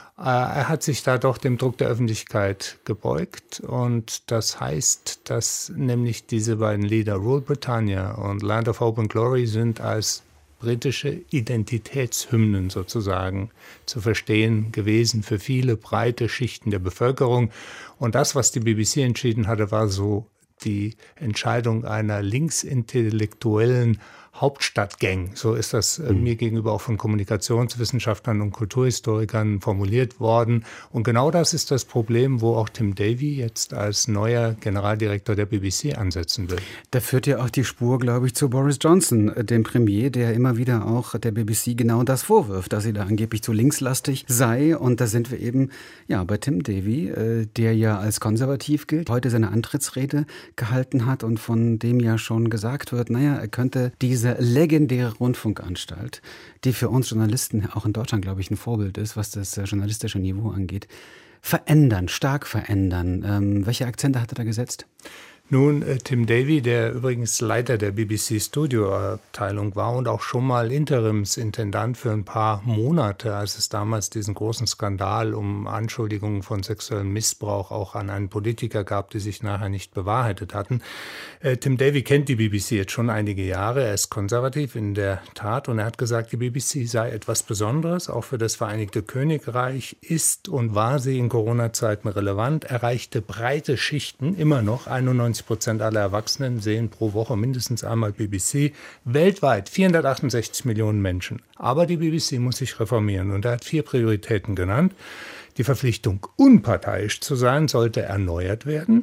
J: Er hat sich da doch dem Druck der Öffentlichkeit gebeugt und das heißt, dass nämlich diese beiden Lieder Rule Britannia und Land of Hope and Glory sind als britische Identitätshymnen sozusagen zu verstehen gewesen für viele breite Schichten der Bevölkerung. Und das, was die B B C entschieden hatte, war so die Entscheidung einer linksintellektuellen Hauptstadtgang. So ist das äh, mir gegenüber auch von Kommunikationswissenschaftlern und Kulturhistorikern formuliert worden. Und genau das ist das Problem, wo auch Tim Davie jetzt als neuer Generaldirektor der B B C ansetzen will.
B: Da führt ja auch die Spur, glaube ich, zu Boris Johnson, dem Premier, der immer wieder auch der B B C genau das vorwirft, dass sie da angeblich zu linkslastig sei. Und da sind wir eben ja bei Tim Davie, äh, der ja als konservativ gilt, heute seine Antrittsrede gehalten hat und von dem ja schon gesagt wird, naja, er könnte diese legendäre Rundfunkanstalt, die für uns Journalisten auch in Deutschland, glaube ich, ein Vorbild ist, was das journalistische Niveau angeht, verändern, stark verändern. Ähm, welche Akzente hat er da gesetzt?
J: Nun, äh, Tim Davie, der übrigens Leiter der B B C-Studioabteilung war und auch schon mal Interimsintendant für ein paar Monate, als es damals diesen großen Skandal um Anschuldigungen von sexuellem Missbrauch auch an einen Politiker gab, die sich nachher nicht bewahrheitet hatten. Äh, Tim Davie kennt die B B C jetzt schon einige Jahre. Er ist konservativ in der Tat und er hat gesagt, die B B C sei etwas Besonderes, auch für das Vereinigte Königreich ist und war sie in Corona-Zeiten relevant, erreichte breite Schichten, immer noch einundneunzig Prozent aller Erwachsenen sehen pro Woche mindestens einmal B B C. Weltweit vierhundertachtundsechzig Millionen Menschen. Aber die B B C muss sich reformieren und er hat vier Prioritäten genannt. Die Verpflichtung, unparteiisch zu sein, sollte erneuert werden.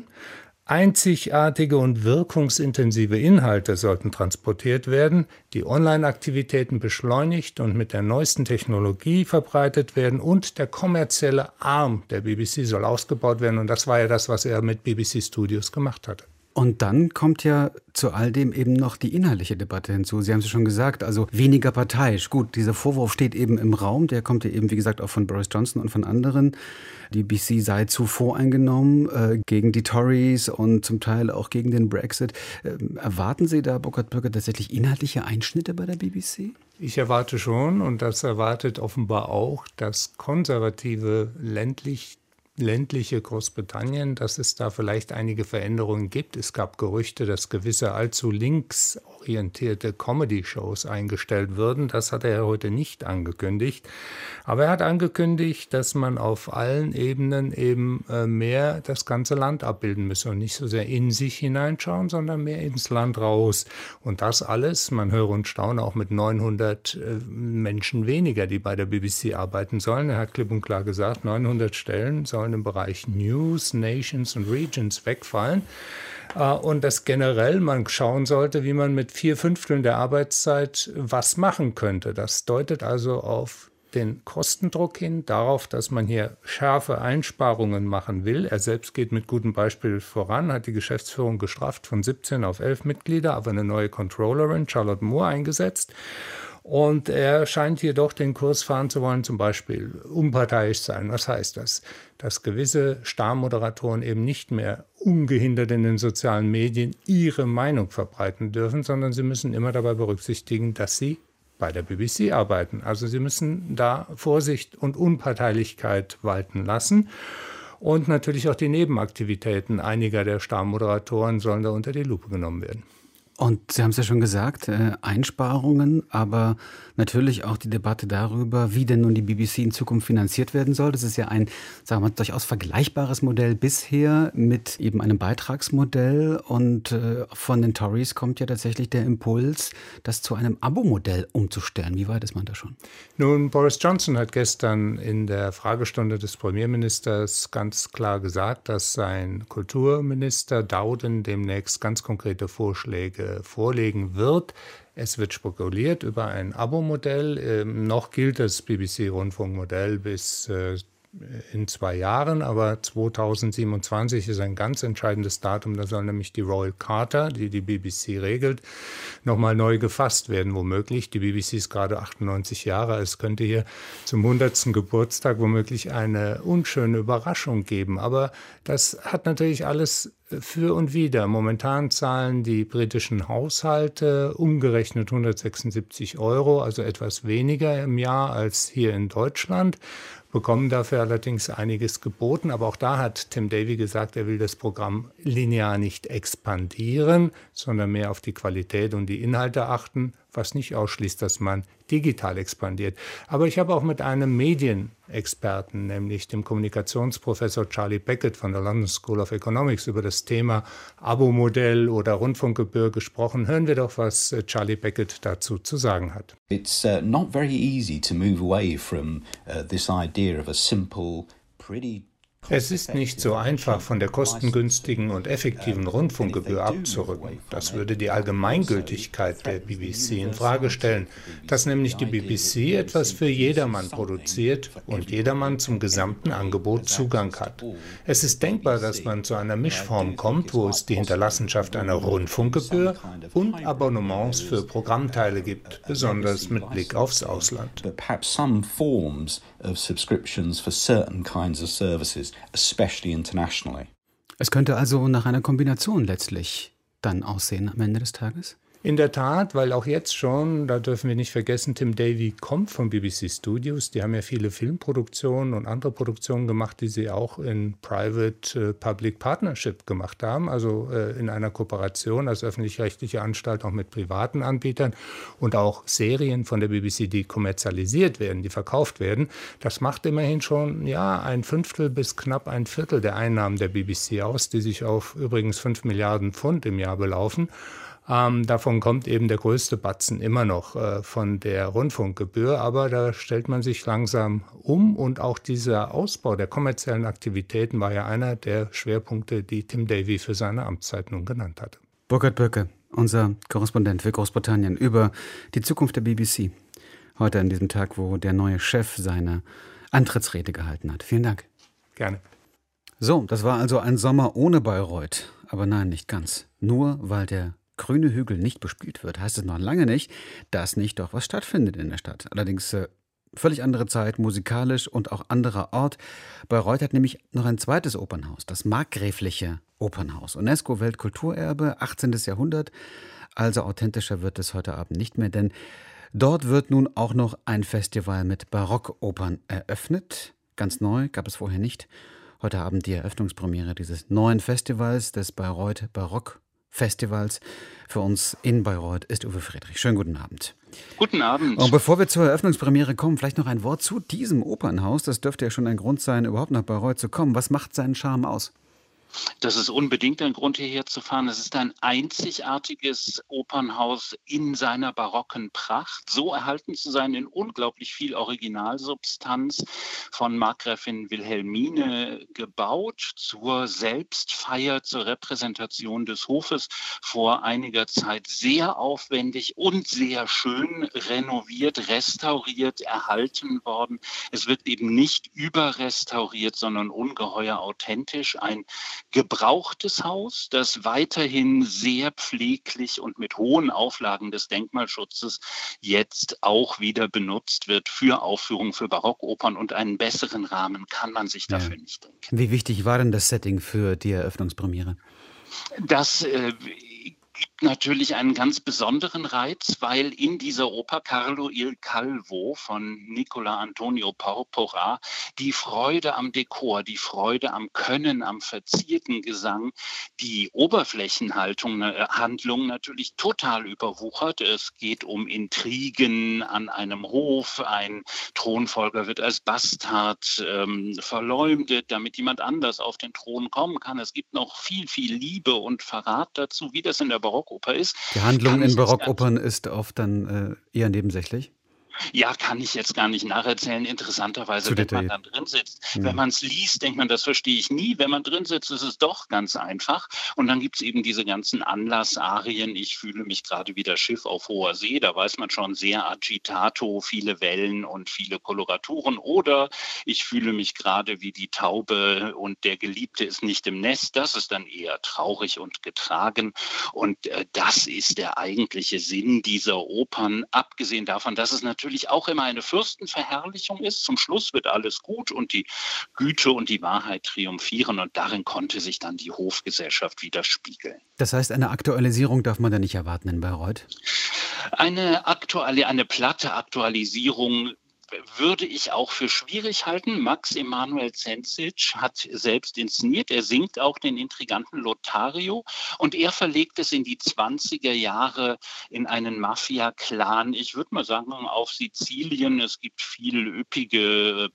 J: Einzigartige und wirkungsintensive Inhalte sollten transportiert werden, die Online-Aktivitäten beschleunigt und mit der neuesten Technologie verbreitet werden und der kommerzielle Arm der B B C soll ausgebaut werden. Und das war ja das, was er mit B B C Studios gemacht hatte.
B: Und dann kommt ja zu all dem eben noch die inhaltliche Debatte hinzu. Sie haben es schon gesagt, also weniger parteiisch. Gut, dieser Vorwurf steht eben im Raum. Der kommt ja eben, wie gesagt, auch von Boris Johnson und von anderen. Die B B C sei zu voreingenommen äh, gegen die Tories und zum Teil auch gegen den Brexit. Äh, erwarten Sie da, Burkhard Plöcker, tatsächlich inhaltliche Einschnitte bei der B B C?
J: Ich erwarte schon, und das erwartet offenbar auch das konservative ländlich ländliche Großbritannien, dass es da vielleicht einige Veränderungen gibt. Es gab Gerüchte, dass gewisse allzu linksorientierte Comedy-Shows eingestellt würden. Das hat er heute nicht angekündigt. Aber er hat angekündigt, dass man auf allen Ebenen eben äh, mehr das ganze Land abbilden müsse und nicht so sehr in sich hineinschauen, sondern mehr ins Land raus. Und das alles, man höre und staune, auch mit neunhundert äh, Menschen weniger, die bei der B B C arbeiten sollen. Er hat klipp und klar gesagt, neunhundert Stellen sollen im Bereich News, Nations und Regions wegfallen. Und dass generell man schauen sollte, wie man mit vier Fünfteln der Arbeitszeit was machen könnte. Das deutet also auf den Kostendruck hin, darauf, dass man hier scharfe Einsparungen machen will. Er selbst geht mit gutem Beispiel voran, hat die Geschäftsführung gestrafft von siebzehn auf elf Mitglieder, aber eine neue Controllerin, Charlotte Moore, eingesetzt. Und er scheint jedoch den Kurs fahren zu wollen, zum Beispiel unparteiisch sein. Was heißt das? Dass gewisse Starmoderatoren eben nicht mehr ungehindert in den sozialen Medien ihre Meinung verbreiten dürfen, sondern sie müssen immer dabei berücksichtigen, dass sie bei der B B C arbeiten. Also sie müssen da Vorsicht und Unparteilichkeit walten lassen. Und natürlich auch die Nebenaktivitäten einiger der Starmoderatoren sollen da unter die Lupe genommen werden.
B: Und Sie haben es ja schon gesagt, äh, Einsparungen, aber natürlich auch die Debatte darüber, wie denn nun die B B C in Zukunft finanziert werden soll. Das ist ja ein, sagen wir mal, durchaus vergleichbares Modell bisher mit eben einem Beitragsmodell. Und äh, von den Tories kommt ja tatsächlich der Impuls, das zu einem Abo-Modell umzustellen. Wie weit ist man da schon?
J: Nun, Boris Johnson hat gestern in der Fragestunde des Premierministers ganz klar gesagt, dass sein Kulturminister Dowden demnächst ganz konkrete Vorschläge vorlegen wird. Es wird spekuliert über ein Abo-Modell. Ähm, noch gilt das B B C-Rundfunkmodell bis äh, in zwei Jahren, aber zweitausendsiebenundzwanzig ist ein ganz entscheidendes Datum. Da soll nämlich die Royal Charter, die die B B C regelt, nochmal neu gefasst werden, womöglich. Die B B C ist gerade achtundneunzig Jahre. Es könnte hier zum hundertsten Geburtstag womöglich eine unschöne Überraschung geben. Aber das hat natürlich alles für und wider. Momentan zahlen die britischen Haushalte umgerechnet hundertsechsundsiebzig Euro, also etwas weniger im Jahr als hier in Deutschland, bekommen dafür allerdings einiges geboten. Aber auch da hat Tim Davie gesagt, er will das Programm linear nicht expandieren, sondern mehr auf die Qualität und die Inhalte achten, was nicht ausschließt, dass man digital expandiert. Aber ich habe auch mit einem Medienexperten, nämlich dem Kommunikationsprofessor Charlie Beckett von der London School of Economics, über das Thema Abo-Modell oder Rundfunkgebühr gesprochen. Hören wir doch, was Charlie Beckett dazu zu sagen hat.
K: It's uh, not very easy to move away from uh, this idea of a simple, pretty
J: Es ist nicht so einfach, von der kostengünstigen und effektiven Rundfunkgebühr abzurücken. Das würde die Allgemeingültigkeit der B B C in Frage stellen, dass nämlich die B B C etwas für jedermann produziert und jedermann zum gesamten Angebot Zugang hat. Es ist denkbar, dass man zu einer Mischform kommt, wo es die Hinterlassenschaft einer Rundfunkgebühr und Abonnements für Programmteile gibt, besonders mit Blick aufs Ausland.
K: of subscriptions for certain kinds of services, especially internationally.
B: Es könnte also nach einer Kombination letztlich dann aussehen am Ende des Tages?
J: In der Tat, weil auch jetzt schon, da dürfen wir nicht vergessen, Tim Davie kommt von B B C Studios. Die haben ja viele Filmproduktionen und andere Produktionen gemacht, die sie auch in Private-Public Partnership gemacht haben, also äh, in einer Kooperation als öffentlich-rechtliche Anstalt auch mit privaten Anbietern und auch Serien von der B B C, die kommerzialisiert werden, die verkauft werden. Das macht immerhin schon ja, ein Fünftel bis knapp ein Viertel der Einnahmen der B B C aus, die sich auf übrigens fünf Milliarden Pfund im Jahr belaufen. Ähm, davon kommt eben der größte Batzen immer noch äh, von der Rundfunkgebühr, aber da stellt man sich langsam um und auch dieser Ausbau der kommerziellen Aktivitäten war ja einer der Schwerpunkte, die Tim Davie für seine Amtszeit nun genannt hatte.
B: Burkhard Böcke, unser Korrespondent für Großbritannien, über die Zukunft der B B C. Heute an diesem Tag, wo der neue Chef seine Antrittsrede gehalten hat. Vielen Dank.
J: Gerne.
B: So, das war also ein Sommer ohne Bayreuth. Aber nein, nicht ganz. Nur weil der grüne Hügel nicht bespielt wird, heißt es noch lange nicht, dass nicht doch was stattfindet in der Stadt. Allerdings äh, völlig andere Zeit, musikalisch und auch anderer Ort. Bayreuth hat nämlich noch ein zweites Opernhaus, das Markgräfliche Opernhaus. UNESCO-Weltkulturerbe, achtzehntes Jahrhundert. Also authentischer wird es heute Abend nicht mehr, denn dort wird nun auch noch ein Festival mit Barockopern eröffnet. Ganz neu, gab es vorher nicht. Heute Abend die Eröffnungspremiere dieses neuen Festivals, des Bayreuth Barock Festivals. Für uns in Bayreuth ist Uwe Friedrich. Schönen guten Abend.
L: Guten Abend.
B: Und bevor wir zur Eröffnungspremiere kommen, vielleicht noch ein Wort zu diesem Opernhaus. Das dürfte ja schon ein Grund sein, überhaupt nach Bayreuth zu kommen. Was macht seinen Charme aus?
L: Das ist unbedingt ein Grund, hierher zu fahren. Es ist ein einzigartiges Opernhaus in seiner barocken Pracht, so erhalten zu sein in unglaublich viel Originalsubstanz, von Markgräfin Wilhelmine gebaut, zur Selbstfeier, zur Repräsentation des Hofes vor einiger Zeit sehr aufwendig und sehr schön renoviert, restauriert, erhalten worden. Es wird eben nicht überrestauriert, sondern ungeheuer authentisch. Ein gebrauchtes Haus, das weiterhin sehr pfleglich und mit hohen Auflagen des Denkmalschutzes jetzt auch wieder benutzt wird für Aufführungen, für Barockopern, und einen besseren Rahmen kann man sich dafür
B: ja.
L: nicht denken.
B: Wie wichtig war denn das Setting für die Eröffnungspremiere?
L: Das äh, gibt natürlich einen ganz besonderen Reiz, weil in dieser Oper Carlo il Calvo von Nicola Antonio Porpora die Freude am Dekor, die Freude am Können, am verzierten Gesang, die Oberflächenhaltung, äh, Handlung natürlich total überwuchert. Es geht um Intrigen an einem Hof, ein Thronfolger wird als Bastard ähm, verleumdet, damit jemand anders auf den Thron kommen kann. Es gibt noch viel, viel Liebe und Verrat dazu, wie das in der Barockoper ist.
B: Die Handlung in Barockopern ist oft dann äh, eher nebensächlich?
L: Ja, kann ich jetzt gar nicht nacherzählen. Interessanterweise,
B: Zu
L: wenn
B: detailliert.
L: man dann drin sitzt.
B: Hm.
L: Wenn man es liest, denkt man, das verstehe ich nie. Wenn man drin sitzt, ist es doch ganz einfach. Und dann gibt es eben diese ganzen Anlassarien. Ich fühle mich gerade wie das Schiff auf hoher See. Da weiß man schon, sehr agitato, viele Wellen und viele Koloraturen. Oder ich fühle mich gerade wie die Taube und der Geliebte ist nicht im Nest. Das ist dann eher traurig und getragen. Und äh, das ist der eigentliche Sinn dieser Opern. Abgesehen davon, dass es natürlich natürlich auch immer eine Fürstenverherrlichung ist. Zum Schluss wird alles gut und die Güte und die Wahrheit triumphieren, und darin konnte sich dann die Hofgesellschaft widerspiegeln.
B: Das heißt, eine Aktualisierung darf man da nicht erwarten in Bayreuth?
L: Eine, aktuelle, eine platte Aktualisierung würde ich auch für schwierig halten. Max Emanuel Zenzic hat selbst inszeniert. Er singt auch den intriganten Lothario und er verlegt es in die zwanziger Jahre in einen Mafia-Clan. Ich würde mal sagen, auf Sizilien. Es gibt viel üppige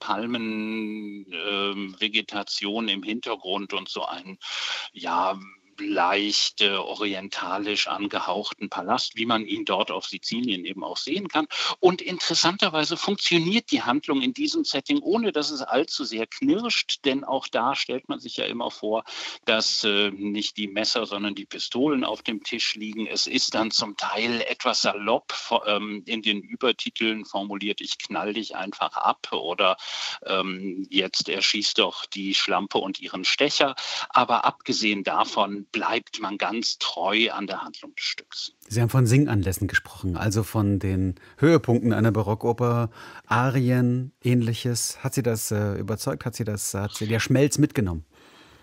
L: Palmenvegetation äh, im Hintergrund und so ein, ja, leicht äh, orientalisch angehauchten Palast, wie man ihn dort auf Sizilien eben auch sehen kann. Und interessanterweise funktioniert die Handlung in diesem Setting, ohne dass es allzu sehr knirscht, denn auch da stellt man sich ja immer vor, dass äh, nicht die Messer, sondern die Pistolen auf dem Tisch liegen. Es ist dann zum Teil etwas salopp ähm, in den Übertiteln formuliert, ich knall dich einfach ab oder ähm, jetzt erschießt doch die Schlampe und ihren Stecher. Aber abgesehen davon bleibt man ganz treu an der Handlung des Stücks.
B: Sie haben von Singanlässen gesprochen, also von den Höhepunkten einer Barockoper, Arien, Ähnliches. Hat Sie das äh, überzeugt? Hat Sie das, hat Sie der Schmelz mitgenommen?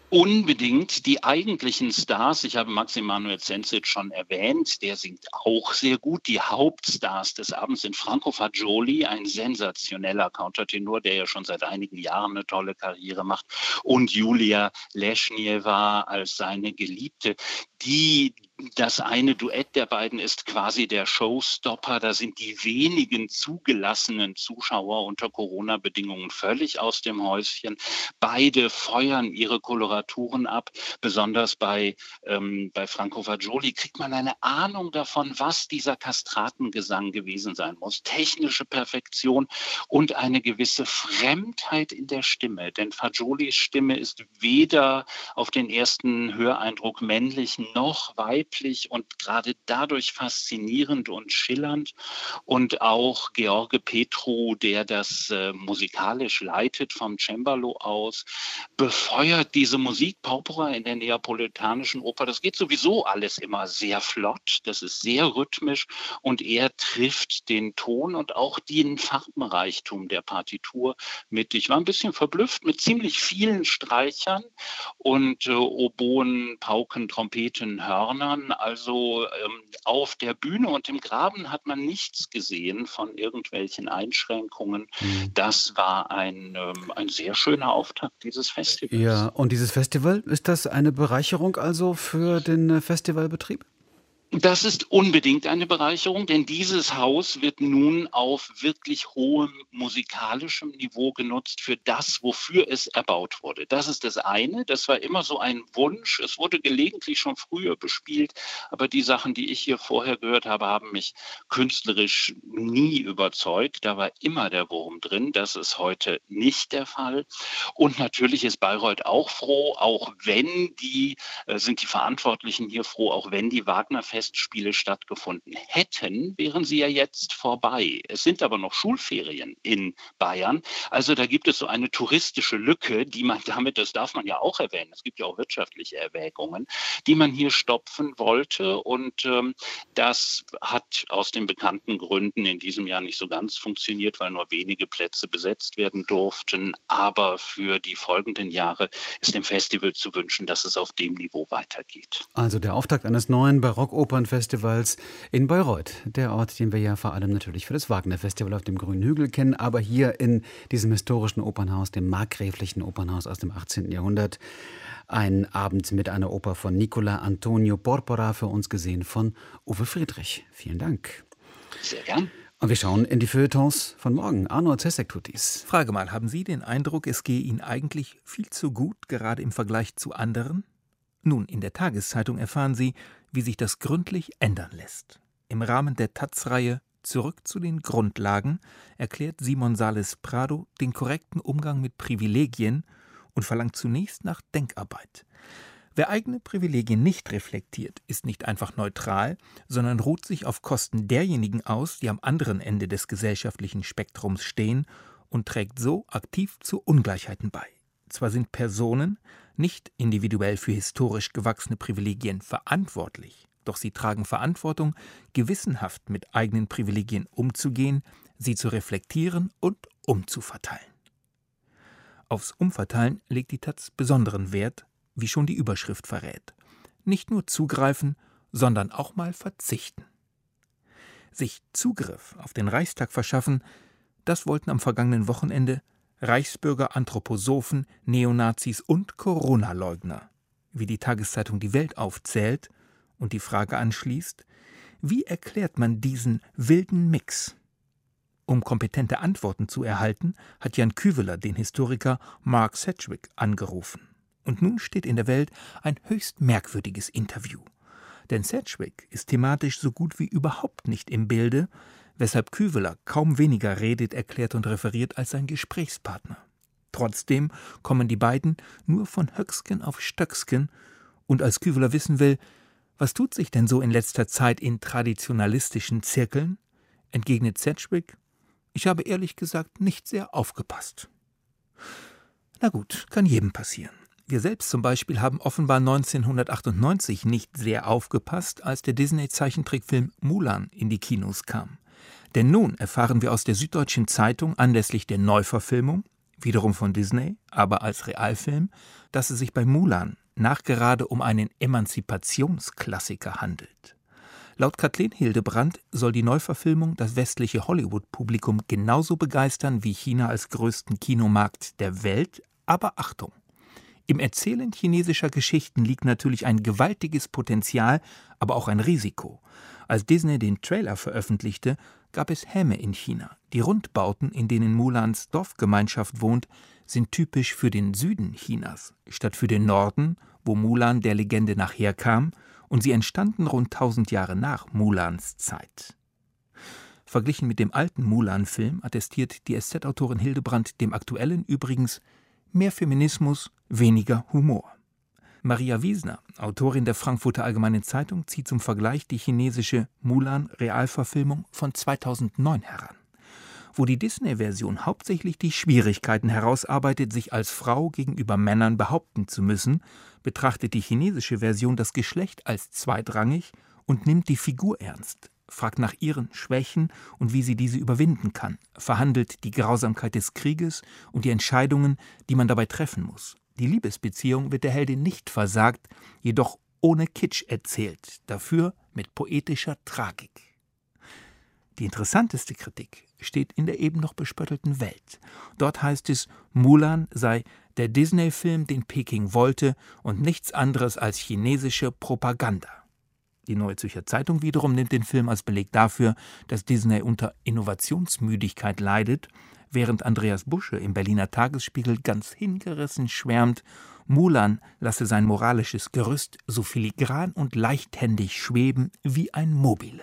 L: Unbedingt. Die eigentlichen Stars, ich habe Max Emanuel Cencic schon erwähnt, der singt auch sehr gut. Die Hauptstars des Abends sind Franco Fagioli, ein sensationeller Countertenor, der ja schon seit einigen Jahren eine tolle Karriere macht, und Julia Leschnieva als seine Geliebte. Die Das eine Duett der beiden ist quasi der Showstopper. Da sind die wenigen zugelassenen Zuschauer unter Corona-Bedingungen völlig aus dem Häuschen. Beide feuern ihre Koloraturen ab. Besonders bei, ähm, bei Franco Fagioli kriegt man eine Ahnung davon, was dieser Kastratengesang gewesen sein muss. Technische Perfektion und eine gewisse Fremdheit in der Stimme. Denn Fagiolis Stimme ist weder auf den ersten Höreindruck männlich noch weiblich und gerade dadurch faszinierend und schillernd. Und auch George Petru, der das äh, musikalisch leitet vom Cembalo aus, befeuert diese Musik. Porpora in der neapolitanischen Oper, das geht sowieso alles immer sehr flott, das ist sehr rhythmisch und er trifft den Ton und auch den Farbenreichtum der Partitur mit. Ich war ein bisschen verblüfft mit ziemlich vielen Streichern und äh, Oboen, Pauken, Trompeten, Hörnern. Also ähm, auf der Bühne und im Graben hat man nichts gesehen von irgendwelchen Einschränkungen. Mhm. Das war ein, ähm, ein sehr schöner Auftakt dieses Festivals.
B: Ja, und dieses Festival, ist das eine Bereicherung also für den Festivalbetrieb?
L: Das ist unbedingt eine Bereicherung, denn dieses Haus wird nun auf wirklich hohem musikalischem Niveau genutzt für das, wofür es erbaut wurde. Das ist das eine, das war immer so ein Wunsch. Es wurde gelegentlich schon früher bespielt, aber die Sachen, die ich hier vorher gehört habe, haben mich künstlerisch nie überzeugt. Da war immer der Wurm drin. Das ist heute nicht der Fall. Und natürlich ist Bayreuth auch froh, auch wenn die, äh, sind die Verantwortlichen hier froh, auch wenn die Wagner Festspiele stattgefunden hätten, wären sie ja jetzt vorbei. Es sind aber noch Schulferien in Bayern. Also da gibt es so eine touristische Lücke, die man damit, das darf man ja auch erwähnen, es gibt ja auch wirtschaftliche Erwägungen, die man hier stopfen wollte. Und ähm, das hat aus den bekannten Gründen in diesem Jahr nicht so ganz funktioniert, weil nur wenige Plätze besetzt werden durften. Aber für die folgenden Jahre ist dem Festival zu wünschen, dass es auf dem Niveau weitergeht.
B: Also der Auftakt eines neuen Barockopernfestivals in Bayreuth, der Ort, den wir ja vor allem natürlich für das Wagner-Festival auf dem Grünen Hügel kennen, aber hier in diesem historischen Opernhaus, dem markgräflichen Opernhaus aus dem achtzehnten Jahrhundert, ein Abend mit einer Oper von Nicola Antonio Porpora, für uns gesehen von Uwe Friedrich. Vielen Dank.
L: Sehr gern.
B: Und wir schauen in die Feuilletons von morgen. Arno Zesek tut dies.
M: Frage mal, haben Sie den Eindruck, es gehe Ihnen eigentlich viel zu gut, gerade im Vergleich zu anderen? Nun, in der Tageszeitung erfahren Sie, wie sich das gründlich ändern lässt. Im Rahmen der Taz-Reihe Zurück zu den Grundlagen erklärt Simon Sales Prado den korrekten Umgang mit Privilegien und verlangt zunächst nach Denkarbeit. Wer eigene Privilegien nicht reflektiert, ist nicht einfach neutral, sondern ruht sich auf Kosten derjenigen aus, die am anderen Ende des gesellschaftlichen Spektrums stehen und trägt so aktiv zu Ungleichheiten bei. Zwar sind Personen nicht individuell für historisch gewachsene Privilegien verantwortlich, doch sie tragen Verantwortung, gewissenhaft mit eigenen Privilegien umzugehen, sie zu reflektieren und umzuverteilen. Aufs Umverteilen legt die Taz besonderen Wert, wie schon die Überschrift verrät. Nicht nur zugreifen, sondern auch mal verzichten. Sich Zugriff auf den Reichstag verschaffen, das wollten am vergangenen Wochenende Reichsbürger, Anthroposophen, Neonazis und Corona-Leugner. Wie die Tageszeitung Die Welt aufzählt und die Frage anschließt, wie erklärt man diesen wilden Mix? Um kompetente Antworten zu erhalten, hat Jan Küveler den Historiker Mark Sedgwick angerufen. Und nun steht in der Welt ein höchst merkwürdiges Interview. Denn Sedgwick ist thematisch so gut wie überhaupt nicht im Bilde, weshalb Küveler kaum weniger redet, erklärt und referiert als sein Gesprächspartner. Trotzdem kommen die beiden nur von Höcksken auf Stöcksken, und als Küveler wissen will, was tut sich denn so in letzter Zeit in traditionalistischen Zirkeln, entgegnet Sedgwick, ich habe ehrlich gesagt nicht sehr aufgepasst. Na gut, kann jedem passieren. Wir selbst zum Beispiel haben offenbar neunzehnhundertachtundneunzig nicht sehr aufgepasst, als der Disney-Zeichentrickfilm Mulan in die Kinos kam. Denn nun erfahren wir aus der Süddeutschen Zeitung anlässlich der Neuverfilmung, wiederum von Disney, aber als Realfilm, dass es sich bei Mulan nachgerade um einen Emanzipationsklassiker handelt. Laut Kathleen Hildebrandt soll die Neuverfilmung das westliche Hollywood-Publikum genauso begeistern wie China als größten Kinomarkt der Welt, aber Achtung! Im Erzählen chinesischer Geschichten liegt natürlich ein gewaltiges Potenzial, aber auch ein Risiko. Als Disney den Trailer veröffentlichte, gab es Häme in China. Die Rundbauten, in denen Mulans Dorfgemeinschaft wohnt, sind typisch für den Süden Chinas, statt für den Norden, wo Mulan der Legende nachherkam, und sie entstanden rund tausend Jahre nach Mulans Zeit. Verglichen mit dem alten Mulan-Film attestiert die S Z-Autorin Hildebrandt dem aktuellen übrigens mehr Feminismus, weniger Humor. Maria Wiesner, Autorin der Frankfurter Allgemeinen Zeitung, zieht zum Vergleich die chinesische Mulan-Realverfilmung von zweitausendneun heran, wo die Disney-Version hauptsächlich die Schwierigkeiten herausarbeitet, sich als Frau gegenüber Männern behaupten zu müssen, betrachtet die chinesische Version das Geschlecht als zweitrangig und nimmt die Figur ernst, fragt nach ihren Schwächen und wie sie diese überwinden kann, verhandelt die Grausamkeit des Krieges und die Entscheidungen, die man dabei treffen muss. Die Liebesbeziehung wird der Heldin nicht versagt, jedoch ohne Kitsch erzählt, dafür mit poetischer Tragik. Die interessanteste Kritik steht in der eben noch bespöttelten Welt. Dort heißt es, Mulan sei der Disney-Film, den Peking wollte und nichts anderes als chinesische Propaganda. Die Neue Zürcher Zeitung wiederum nimmt den Film als Beleg dafür, dass Disney unter Innovationsmüdigkeit leidet, während Andreas Busche im Berliner Tagesspiegel ganz hingerissen schwärmt, Mulan lasse sein moralisches Gerüst so filigran und leichthändig schweben wie ein Mobile.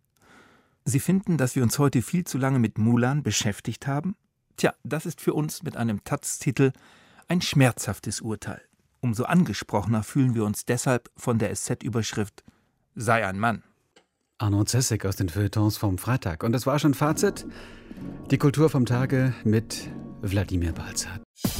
M: Sie finden, dass wir uns heute viel zu lange mit Mulan beschäftigt haben? Tja, das ist für uns mit einem Taz-Titel ein schmerzhaftes Urteil. Umso angesprochener fühlen wir uns deshalb von der S Z-Überschrift Sei ein Mann.
B: Arno Zessig aus den Feuilletons vom Freitag. Und das war schon Fazit. Die Kultur vom Tage mit Wladimir Balzer.